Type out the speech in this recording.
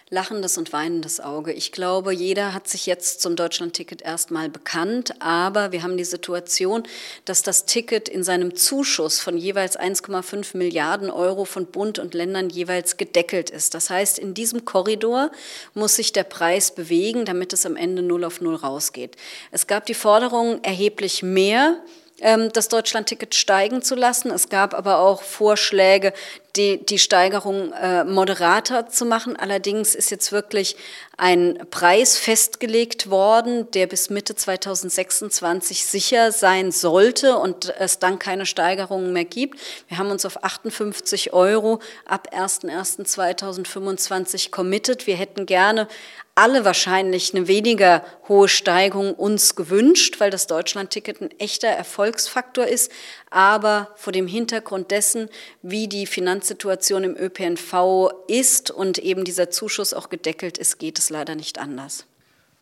Lachendes und weinendes Auge. Ich glaube, jeder hat sich jetzt zum Deutschlandticket erstmal bekannt, aber wir haben die Situation, dass das Ticket in seinem Zuschuss von jeweils 1,5 Milliarden Euro von Bund und Ländern jeweils gedeckelt ist. Das heißt, in diesem Korridor muss sich der Preis bewegen, damit es am Ende 0 auf 0 rausgeht. Es gab die Forderung, erheblich mehr das Deutschlandticket steigen zu lassen. Es gab aber auch Vorschläge, die Steigerung moderater zu machen. Allerdings ist jetzt wirklich ein Preis festgelegt worden, der bis Mitte 2026 sicher sein sollte und es dann keine Steigerungen mehr gibt. Wir haben uns auf 58 € ab 01.01.2025 committed. Wir hätten gerne alle wahrscheinlich eine weniger hohe Steigung uns gewünscht, weil das Deutschlandticket ein echter Erfolgsfaktor ist. Aber vor dem Hintergrund dessen, wie die Finanzsituation im ÖPNV ist und eben dieser Zuschuss auch gedeckelt ist, geht es leider nicht anders.